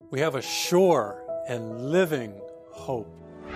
We have a sure and living hope.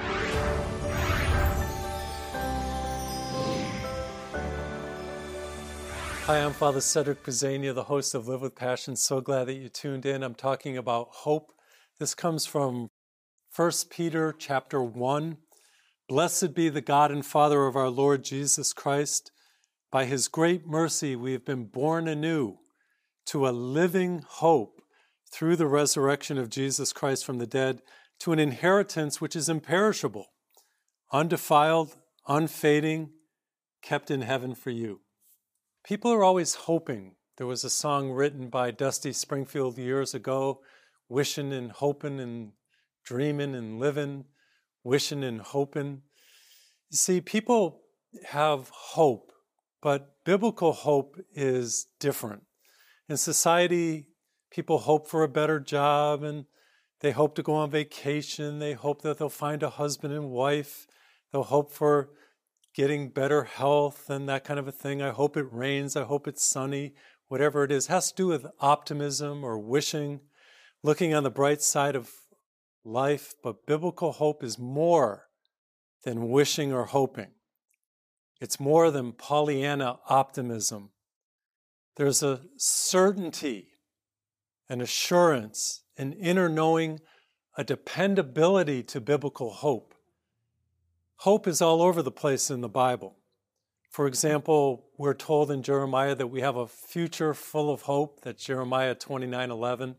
Hi, I'm Father Cedric Pizzania, the host of Live with Passion. So glad that you tuned in. I'm talking about hope. This comes from 1 Peter chapter 1. Blessed be the God and Father of our Lord Jesus Christ. By his great mercy, we have been born anew to a living hope through the resurrection of Jesus Christ from the dead, to an inheritance which is imperishable, undefiled, unfading, kept in heaven for you. People are always hoping. There was a song written by Dusty Springfield years ago, wishing and hoping and dreaming and living, wishing and hoping. You see, people have hope, but biblical hope is different. In society, people hope for a better job and they hope to go on vacation. They hope that they'll find a husband and wife. They'll hope for getting better health and that kind of a thing. I hope it rains. I hope it's sunny. Whatever it is, it has to do with optimism or wishing, looking on the bright side of life. But biblical hope is more than wishing or hoping. It's more than Pollyanna optimism. There's a certainty, an assurance, an inner knowing, a dependability to biblical hope. Hope is all over the place in the Bible. For example, we're told in Jeremiah that we have a future full of hope. That's Jeremiah 29:11.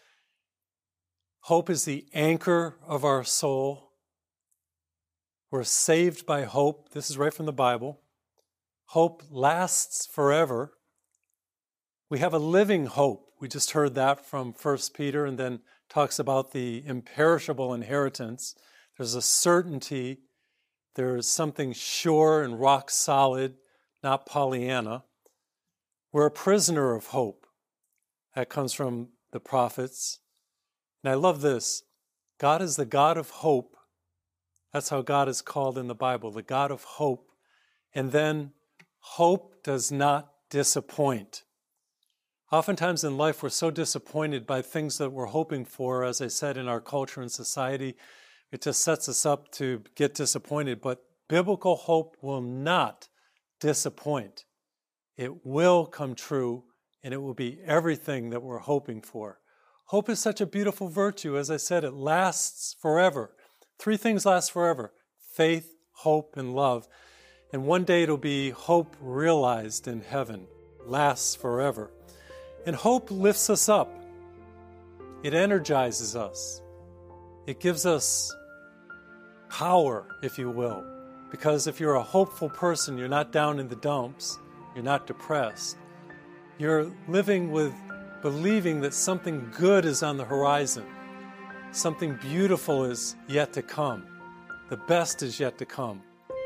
Hope is the anchor of our soul. We're saved by hope. This is right from the Bible. Hope lasts forever. We have a living hope. We just heard that from 1 Peter, and then talks about the imperishable inheritance. There's a certainty. There's something sure and rock solid, not Pollyanna. We're a prisoner of hope. That comes from the prophets. And I love this. God is the God of hope. That's how God is called in the Bible, the God of hope. And then hope does not disappoint. Oftentimes in life, we're so disappointed by things that we're hoping for. As I said, in our culture and society, it just sets us up to get disappointed. But biblical hope will not disappoint. It will come true, and it will be everything that we're hoping for. Hope is such a beautiful virtue. As I said, it lasts forever. 3 things last forever: faith, hope, and love. And one day it'll be hope realized in heaven, lasts forever. And hope lifts us up. It energizes us. It gives us power, if you will. Because if you're a hopeful person, you're not down in the dumps. You're not depressed. You're living with believing that something good is on the horizon. Something beautiful is yet to come. The best is yet to come.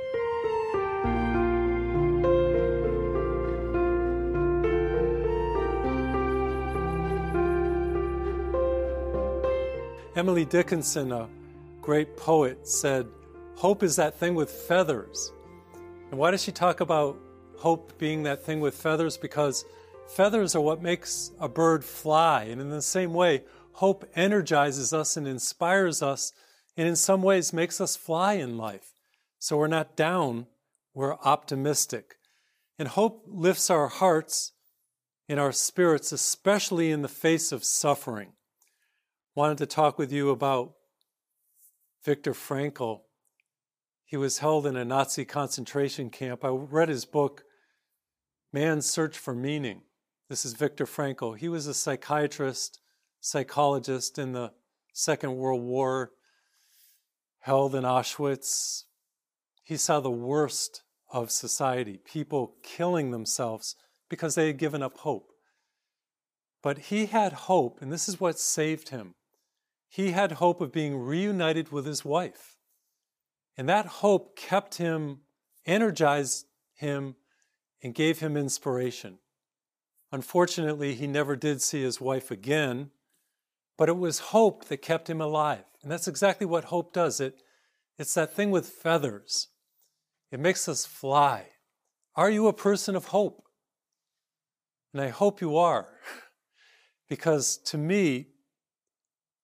Emily Dickinson, a great poet, said, hope is that thing with feathers. And why does she talk about hope being that thing with feathers? Because feathers are what makes a bird fly. And in the same way, hope energizes us and inspires us, and in some ways makes us fly in life. So we're not down, we're optimistic. And hope lifts our hearts and our spirits, especially in the face of suffering. Wanted to talk with you about Viktor Frankl. He was held in a Nazi concentration camp. I read his book, Man's Search for Meaning. This is Viktor Frankl. He was a psychiatrist, psychologist in the Second World War, held in Auschwitz. He saw the worst of society, people killing themselves because they had given up hope. But he had hope, and this is what saved him. He had hope of being reunited with his wife. And that hope kept him, energized him, and gave him inspiration. Unfortunately, he never did see his wife again, but it was hope that kept him alive. And that's exactly what hope does. It's that thing with feathers. It makes us fly. Are you a person of hope? And I hope you are. Because to me,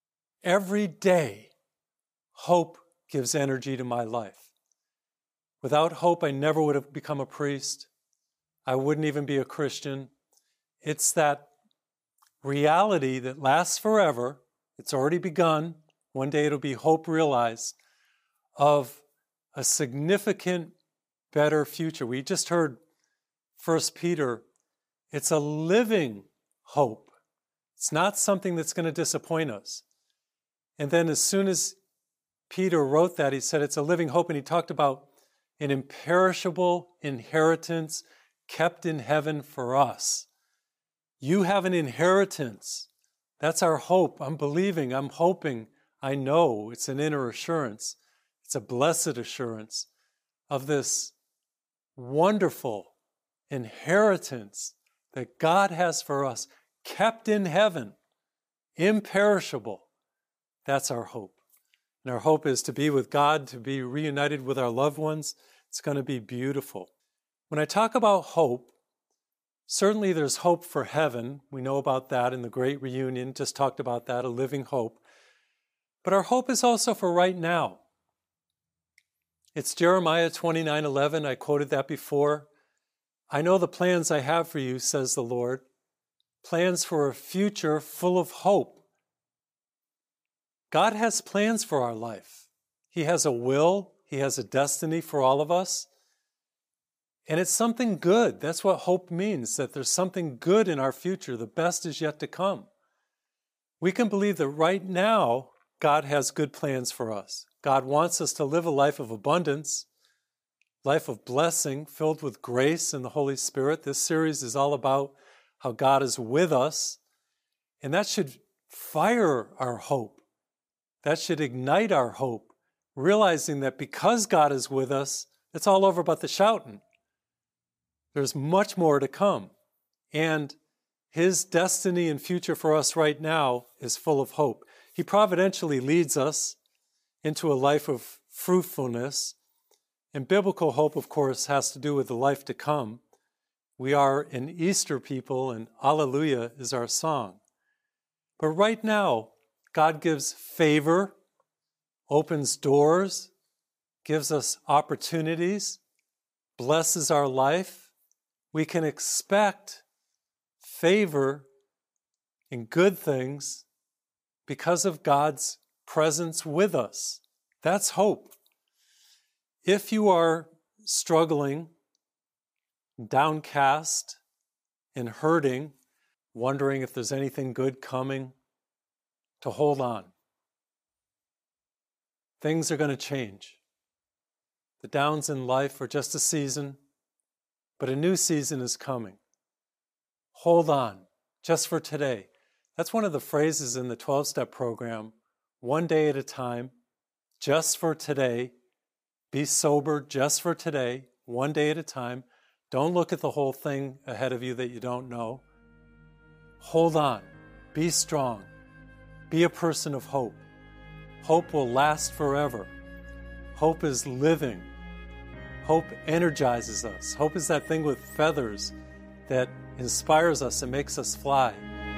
every day, hope gives energy to my life. Without hope, I never would have become a priest. I wouldn't even be a Christian. It's that reality that lasts forever. It's already begun. One day it'll be hope realized of a significant, better future. We just heard 1 Peter. It's a living hope. It's not something that's going to disappoint us. And then as soon as Peter wrote that, he said it's a living hope, and he talked about an imperishable inheritance kept in heaven for us. You have an inheritance. That's our hope. I'm believing, I'm hoping, I know. It's an inner assurance. It's a blessed assurance of this wonderful inheritance that God has for us, kept in heaven, imperishable. That's our hope. And our hope is to be with God, to be reunited with our loved ones. It's going to be beautiful. When I talk about hope, certainly there's hope for heaven. We know about that in the great reunion, just talked about that, a living hope. But our hope is also for right now. It's Jeremiah 29:11. I quoted that before. I know the plans I have for you, says the Lord, plans for a future full of hope. God has plans for our life. He has a will. He has a destiny for all of us. And it's something good. That's what hope means, that there's something good in our future. The best is yet to come. We can believe that right now, God has good plans for us. God wants us to live a life of abundance, life of blessing, filled with grace and the Holy Spirit. This series is all about how God is with us, and that should fire our hope. That should ignite our hope, realizing that because God is with us, it's all over but the shouting. There's much more to come. And His destiny and future for us right now is full of hope. He providentially leads us into a life of fruitfulness. And biblical hope, of course, has to do with the life to come. We are an Easter people, and Alleluia is our song. But right now, God gives favor, opens doors, gives us opportunities, blesses our life. We can expect favor and good things because of God's presence with us. That's hope. If you are struggling, downcast, and hurting, wondering if there's anything good coming, to hold on. Things are going to change. The downs in life are just a season, but a new season is coming. Hold on, just for today. That's one of the phrases in the 12-step program. One day at a time, just for today. Be sober just for today, one day at a time. Don't look at the whole thing ahead of you that you don't know. Hold on. Be strong. Be a person of hope. Hope will last forever. Hope is living. Hope energizes us. Hope is that thing with feathers that inspires us and makes us fly.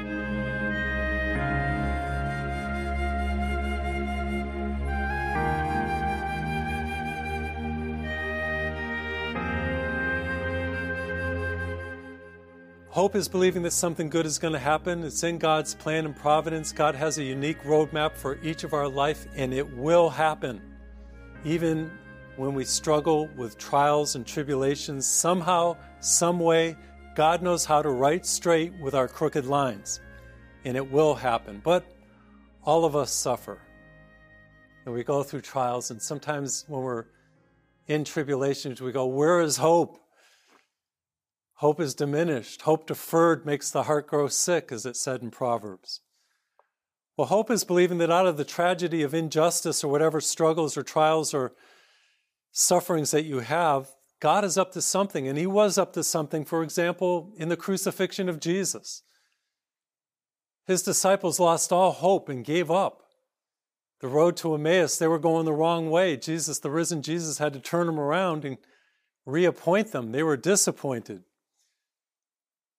Hope is believing that something good is going to happen. It's in God's plan and providence. God has a unique roadmap for each of our life, and it will happen. Even when we struggle with trials and tribulations, somehow, some way, God knows how to right straight with our crooked lines, and it will happen. But all of us suffer, and we go through trials, and sometimes when we're in tribulations, we go, where is hope? Hope is diminished. Hope deferred makes the heart grow sick, as it said in Proverbs. Well, hope is believing that out of the tragedy of injustice or whatever struggles or trials or sufferings that you have, God is up to something, and He was up to something, for example, in the crucifixion of Jesus. His disciples lost all hope and gave up. The road to Emmaus, they were going the wrong way. Jesus, the risen Jesus, had to turn them around and reappoint them. They were disappointed.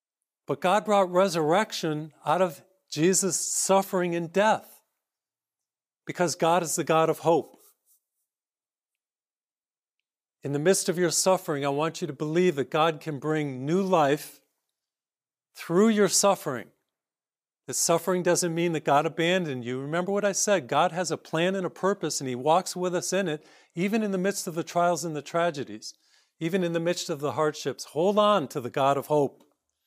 But God brought resurrection out of Jesus' suffering and death. Because God is the God of hope. In the midst of your suffering, I want you to believe that God can bring new life through your suffering. That suffering doesn't mean that God abandoned you. Remember what I said, God has a plan and a purpose, and He walks with us in it, even in the midst of the trials and the tragedies, even in the midst of the hardships. Hold on to the God of hope.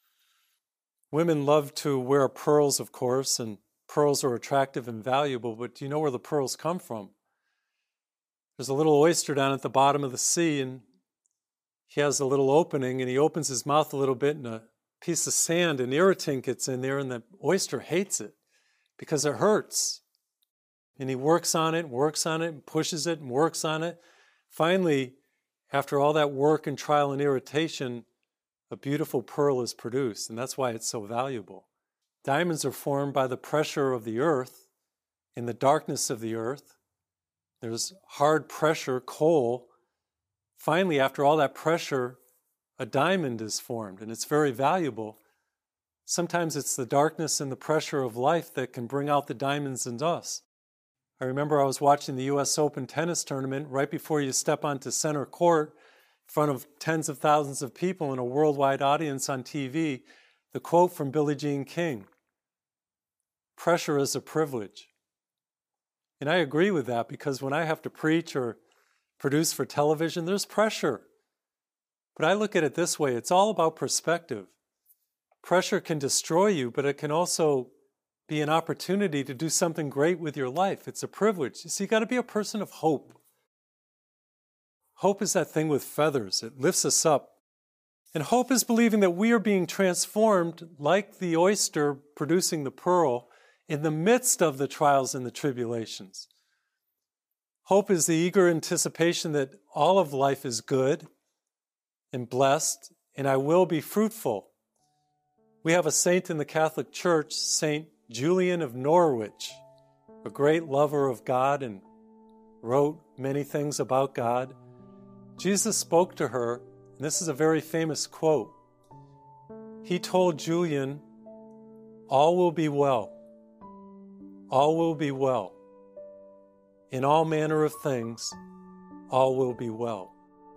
Women love to wear pearls, of course, and pearls are attractive and valuable, but do you know where the pearls come from? There's a little oyster down at the bottom of the sea, and he has a little opening, and he opens his mouth a little bit, and a piece of sand, an irritant gets in there, and the oyster hates it because it hurts. And he works on it, and pushes it, and works on it. Finally, after all that work and trial and irritation, a beautiful pearl is produced, and that's why it's so valuable. Diamonds are formed by the pressure of the earth, in the darkness of the earth. There's hard pressure, coal. Finally, after all that pressure, a diamond is formed, and it's very valuable. Sometimes it's the darkness and the pressure of life that can bring out the diamonds in us. I remember I was watching the U.S. Open tennis tournament right before you step onto center court in front of tens of thousands of people in a worldwide audience on TV, the quote from Billie Jean King, "Pressure is a privilege." And I agree with that, because when I have to preach or produce for television, there's pressure. But I look at it this way, it's all about perspective. Pressure can destroy you, but it can also be an opportunity to do something great with your life. It's a privilege. So you got to be a person of hope. Hope is that thing with feathers. It lifts us up. And hope is believing that we are being transformed like the oyster producing the pearl in the midst of the trials and the tribulations. Hope is the eager anticipation that all of life is good and blessed, and I will be fruitful. We have a saint in the Catholic Church, Saint Julian of Norwich, a great lover of God and wrote many things about God. Jesus spoke to her, and this is a very famous quote. He told Julian, "All will be well. All will be well. In all manner of things, all will be well."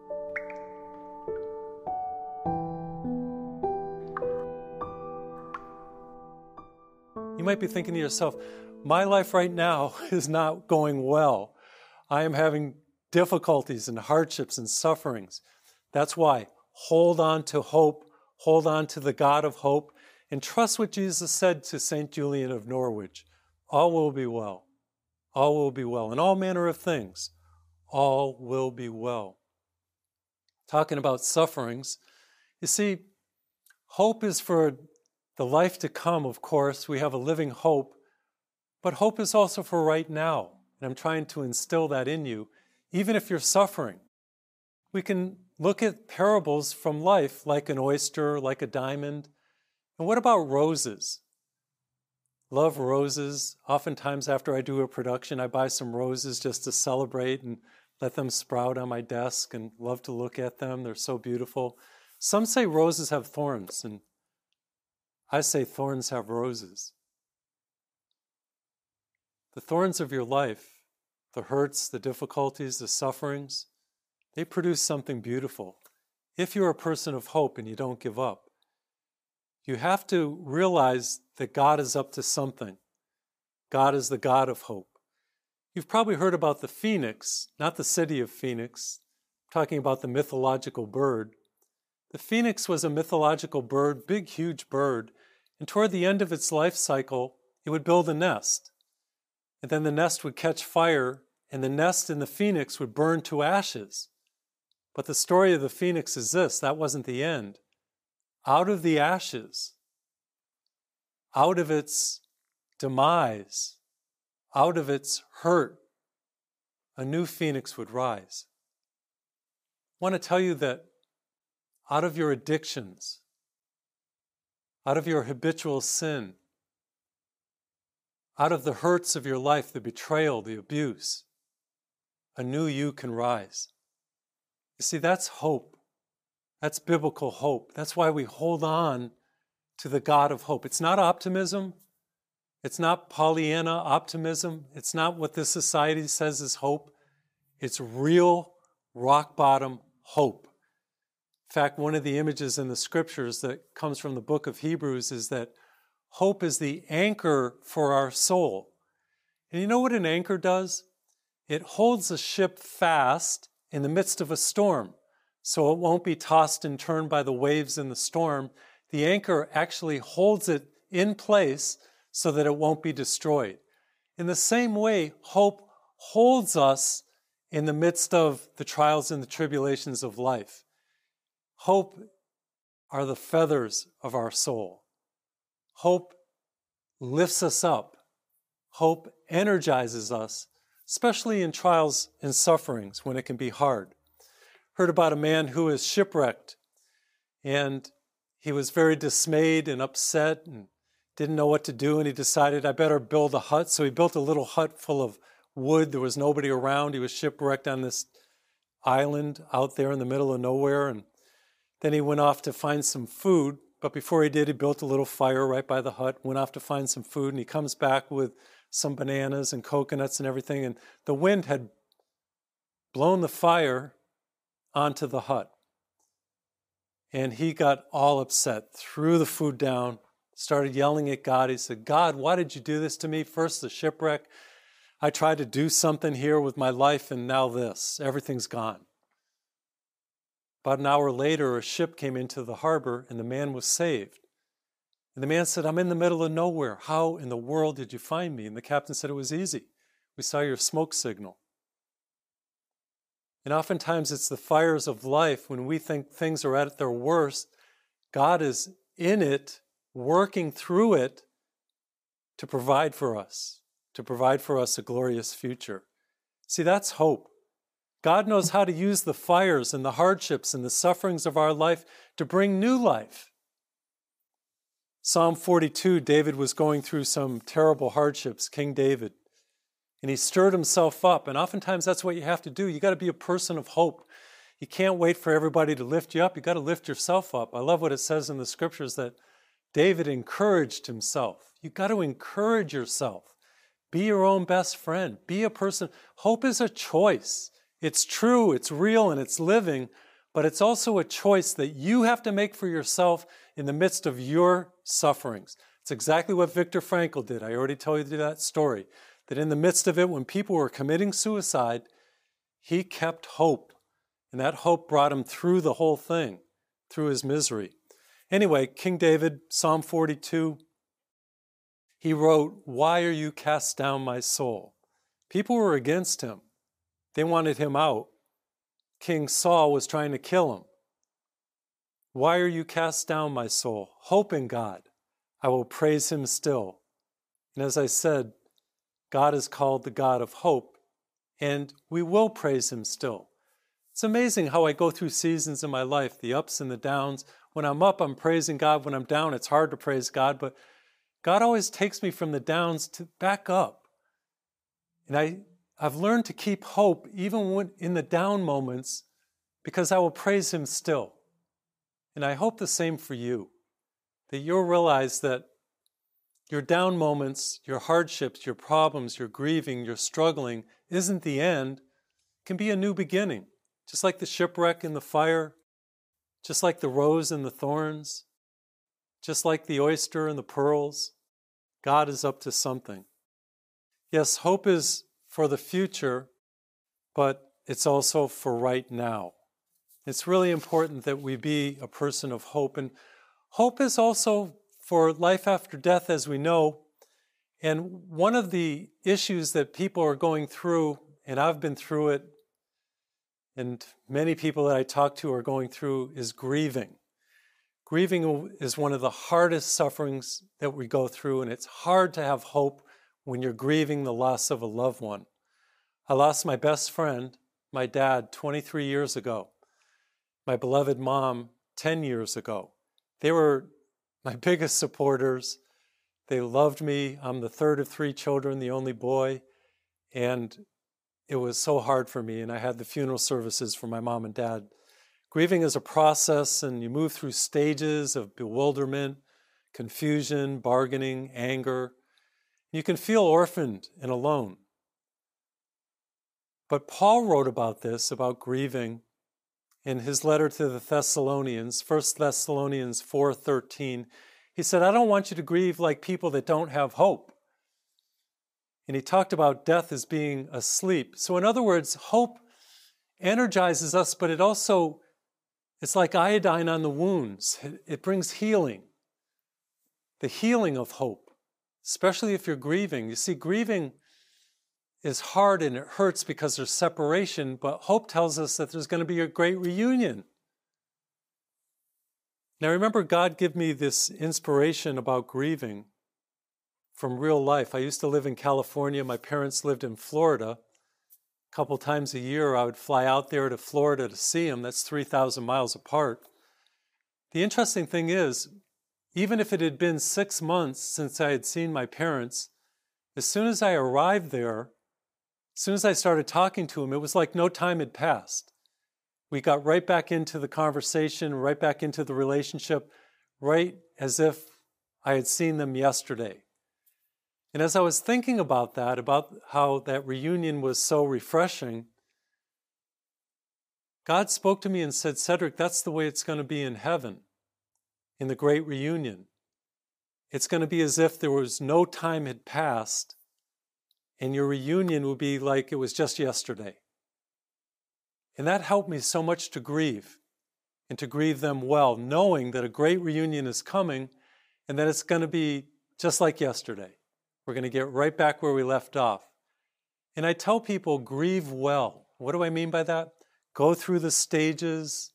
You might be thinking to yourself, my life right now is not going well. I am having difficulties and hardships and sufferings. That's why hold on to hope, hold on to the God of hope, and trust what Jesus said to St. Julian of Norwich. All will be well. All will be well. In all manner of things, all will be well. Talking about sufferings, you see, hope is for the life to come, of course. We have a living hope, but hope is also for right now. And I'm trying to instill that in you, even if you're suffering. We can look at parables from life, like an oyster, like a diamond. And what about roses? Love roses. Oftentimes after I do a production, I buy some roses just to celebrate and let them sprout on my desk, and love to look at them. They're so beautiful. Some say roses have thorns, and I say thorns have roses. The thorns of your life, the hurts, the difficulties, the sufferings, they produce something beautiful. If you're a person of hope and you don't give up, you have to realize that God is up to something. God is the God of hope. You've probably heard about the phoenix, not the city of Phoenix. I'm talking about the mythological bird. The phoenix was a mythological bird, big, huge bird, and toward the end of its life cycle, it would build a nest. And then the nest would catch fire, and the nest in the phoenix would burn to ashes. But the story of the phoenix is this: that wasn't the end. Out of the ashes, out of its demise, out of its hurt, a new phoenix would rise. I want to tell you that out of your addictions, out of your habitual sin, out of the hurts of your life, the betrayal, the abuse, a new you can rise. You see, that's hope. That's biblical hope. That's why we hold on to the God of hope. It's not optimism. It's not Pollyanna optimism. It's not what this society says is hope. It's real, rock-bottom hope. In fact, one of the images in the scriptures that comes from the book of Hebrews is that hope is the anchor for our soul. And you know what an anchor does? It holds a ship fast in the midst of a storm, so it won't be tossed and turned by the waves in the storm. The anchor actually holds it in place so that it won't be destroyed. In the same way, hope holds us in the midst of the trials and the tribulations of life. Hope are the feathers of our soul. Hope lifts us up. Hope energizes us, especially in trials and sufferings when it can be hard. Heard about a man who was shipwrecked, and he was very dismayed and upset and didn't know what to do, and he decided, I better build a hut. So he built a little hut full of wood. There was nobody around. He was shipwrecked on this island out there in the middle of nowhere, and then he went off to find some food. But before he did, he built a little fire right by the hut, went off to find some food, and he comes back with some bananas and coconuts and everything, and the wind had blown the fire onto the hut. And he got all upset, threw the food down, started yelling at God. He said, God, why did you do this to me? First the shipwreck. I tried to do something here with my life, and now this. Everything's gone. About an hour later, a ship came into the harbor, and the man was saved. And the man said, I'm in the middle of nowhere. How in the world did you find me? And the captain said, it was easy. We saw your smoke signal. And oftentimes it's the fires of life when we think things are at their worst. God is in it, working through it to provide for us a glorious future. See, that's hope. God knows how to use the fires and the hardships and the sufferings of our life to bring new life. Psalm 42, David was going through some terrible hardships, King David, and he stirred himself up. And oftentimes that's what you have to do. You got to be a person of hope. You can't wait for everybody to lift you up. You got to lift yourself up. I love what it says in the scriptures that David encouraged himself. You got to encourage yourself. Be your own best friend. Be a person. Hope is a choice. It's true, it's real, and it's living, but it's also a choice that you have to make for yourself in the midst of your sufferings. It's exactly what Viktor Frankl did. I already told you that story, that in the midst of it, when people were committing suicide, he kept hope, and that hope brought him through the whole thing, through his misery. Anyway, King David, Psalm 42, he wrote, why are you cast down, my soul? People were against him. They wanted him out. King Saul was trying to kill him. Why are you cast down, my soul? Hope in God. I will praise him still. And as I said, God is called the God of hope, and we will praise him still. It's amazing how I go through seasons in my life, the ups and the downs. When I'm up, I'm praising God. When I'm down, it's hard to praise God, but God always takes me from the downs to back up. And I've learned to keep hope even when in the down moments, because I will praise him still. And I hope the same for you, that you'll realize that your down moments, your hardships, your problems, your grieving, your struggling isn't the end. It can be a new beginning, just like the shipwreck and the fire, just like the rose and the thorns, just like the oyster and the pearls. God is up to something. Yes, hope is for the future, but it's also for right now. It's really important that we be a person of hope. And hope is also for life after death, as we know. And one of the issues that people are going through, and I've been through it, and many people that I talk to are going through, is grieving. Grieving is one of the hardest sufferings that we go through, and it's hard to have hope when you're grieving the loss of a loved one. I lost my best friend, my dad, 23 years ago. My beloved mom, 10 years ago. They were my biggest supporters. They loved me. I'm the third of 3 children, the only boy. And it was so hard for me. And I had the funeral services for my mom and dad. Grieving is a process, and you move through stages of bewilderment, confusion, bargaining, anger. You can feel orphaned and alone. But Paul wrote about this, about grieving, in his letter to the Thessalonians, 1 Thessalonians 4:13. He said, I don't want you to grieve like people that don't have hope. And he talked about death as being asleep. So in other words, hope energizes us, but it's like iodine on the wounds. It brings healing. The healing of hope, especially if you're grieving. You see, grieving is hard and it hurts because there's separation, but hope tells us that there's going to be a great reunion. Now remember, God gave me this inspiration about grieving from real life. I used to live in California. My parents lived in Florida. A couple times a year I would fly out there to Florida to see them. That's 3,000 miles apart. The interesting thing is, even if it had been 6 months since I had seen my parents, as soon as I arrived there, as soon as I started talking to them, it was like no time had passed. We got right back into the conversation, right back into the relationship, right as if I had seen them yesterday. And as I was thinking about how that reunion was so refreshing, God spoke to me and said, Cedric, that's the way it's going to be in heaven, in the great reunion. It's going to be as if there was no time had passed, and your reunion would be like it was just yesterday. And that helped me so much to grieve, and to grieve them well, knowing that a great reunion is coming, and that it's going to be just like yesterday. We're going to get right back where we left off. And I tell people, grieve well. What do I mean by that? Go through the stages,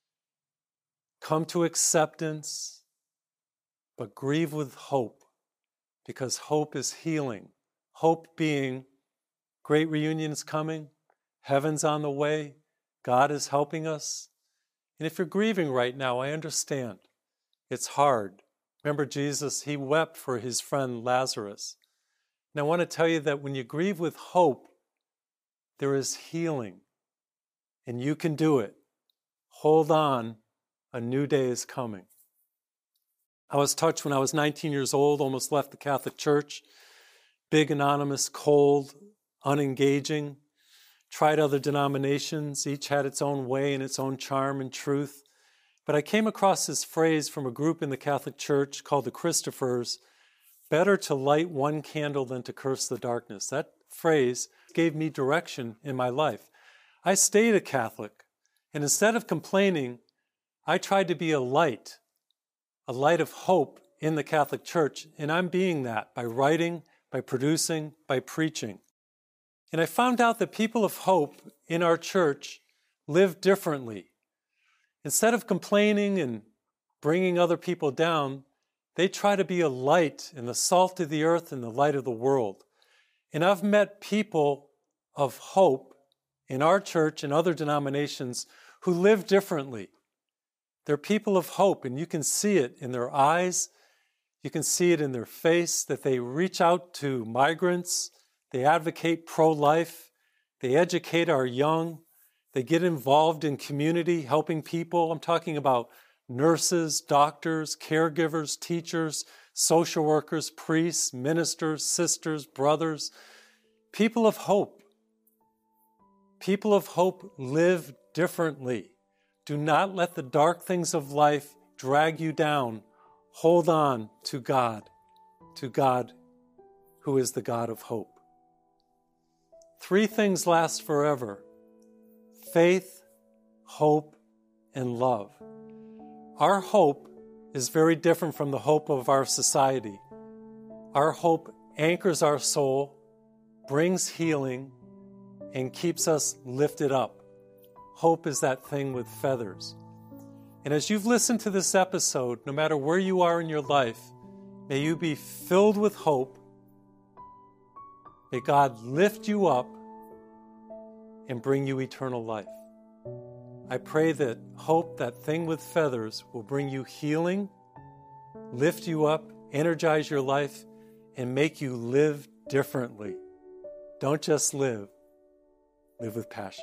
come to acceptance, but grieve with hope, because hope is healing. Hope being great reunion is coming, heaven's on the way, God is helping us. And if you're grieving right now, I understand. It's hard. Remember Jesus, he wept for his friend Lazarus. And I want to tell you that when you grieve with hope, there is healing. And you can do it. Hold on, a new day is coming. I was touched when I was 19 years old, almost left the Catholic Church. Big, anonymous, cold, unengaging. Tried other denominations. Each had its own way and its own charm and truth. But I came across this phrase from a group in the Catholic Church called the Christophers, better to light one candle than to curse the darkness. That phrase gave me direction in my life. I stayed a Catholic, and instead of complaining, I tried to be a light of hope in the Catholic Church, and I'm being that by writing, by producing, by preaching. And I found out that people of hope in our church live differently. Instead of complaining and bringing other people down, they try to be a light and the salt of the earth and the light of the world. And I've met people of hope in our church and other denominations who live differently. They're people of hope, and you can see it in their eyes. You can see it in their face, that they reach out to migrants. They advocate pro-life. They educate our young. They get involved in community, helping people. I'm talking about nurses, doctors, caregivers, teachers, social workers, priests, ministers, sisters, brothers. People of hope. People of hope live differently. Do not let the dark things of life drag you down. Hold on to God who is the God of hope. 3 things last forever: faith, hope, and love. Our hope is very different from the hope of our society. Our hope anchors our soul, brings healing, and keeps us lifted up. Hope is that thing with feathers. And as you've listened to this episode, no matter where you are in your life, may you be filled with hope. May God lift you up and bring you eternal life. I pray that hope, that thing with feathers, will bring you healing, lift you up, energize your life, and make you live differently. Don't just live with passion.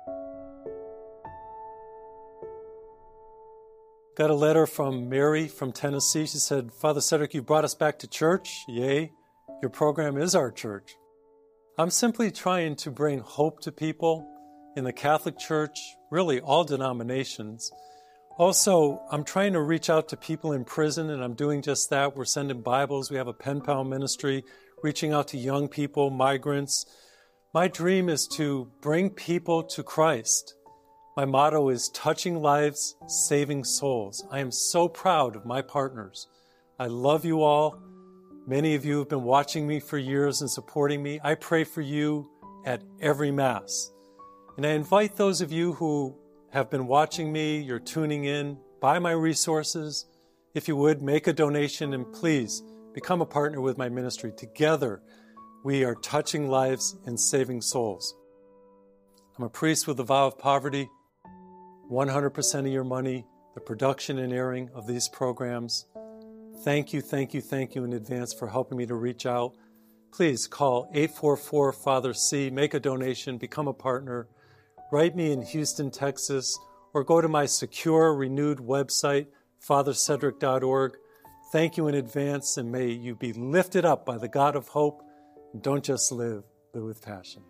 Got a letter from Mary from Tennessee. She said, Father Cedric, you brought us back to church. Yay. Your program is our church. I'm simply trying to bring hope to people in the Catholic Church, really all denominations. Also, I'm trying to reach out to people in prison, and I'm doing just that. We're sending Bibles. We have a pen pal ministry, reaching out to young people, migrants. My dream is to bring people to Christ. My motto is touching lives, saving souls. I am so proud of my partners. I love you all. Many of you have been watching me for years and supporting me. I pray for you at every Mass. And I invite those of you who have been watching me, you're tuning in, buy my resources. If you would, make a donation and please become a partner with my ministry. Together, we are touching lives and saving souls. I'm a priest with a vow of poverty. 100% of your money, the production and airing of these programs. Thank you in advance for helping me to reach out. Please call 844-FATHER-C, make a donation, become a partner. Write me in Houston, Texas, or go to my secure, renewed website, fathercedric.org. Thank you in advance, and may you be lifted up by the God of hope. And don't just live with passion.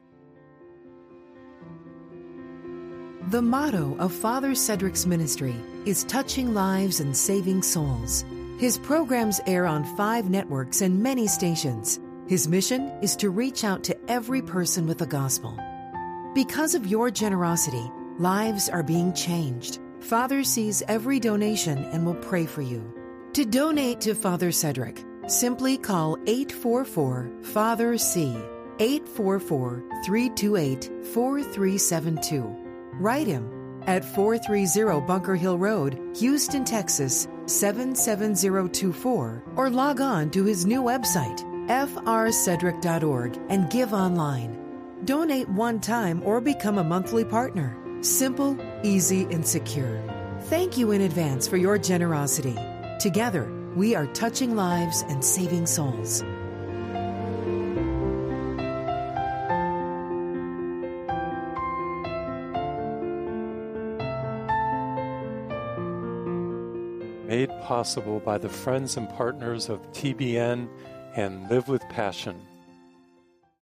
The motto of Father Cedric's ministry is touching lives and saving souls. His programs air on 5 networks and many stations. His mission is to reach out to every person with the gospel. Because of your generosity, lives are being changed. Father sees every donation and will pray for you. To donate to Father Cedric, simply call 844-FATHER-C, 844-328-4372. Write him at 430 Bunker Hill Road, Houston, Texas, 77024, or log on to his new website, frcedric.org, and give online. Donate one time or become a monthly partner. Simple, easy, and secure. Thank you in advance for your generosity. Together, we are touching lives and saving souls. Made possible by the friends and partners of TBN and Live with Passion.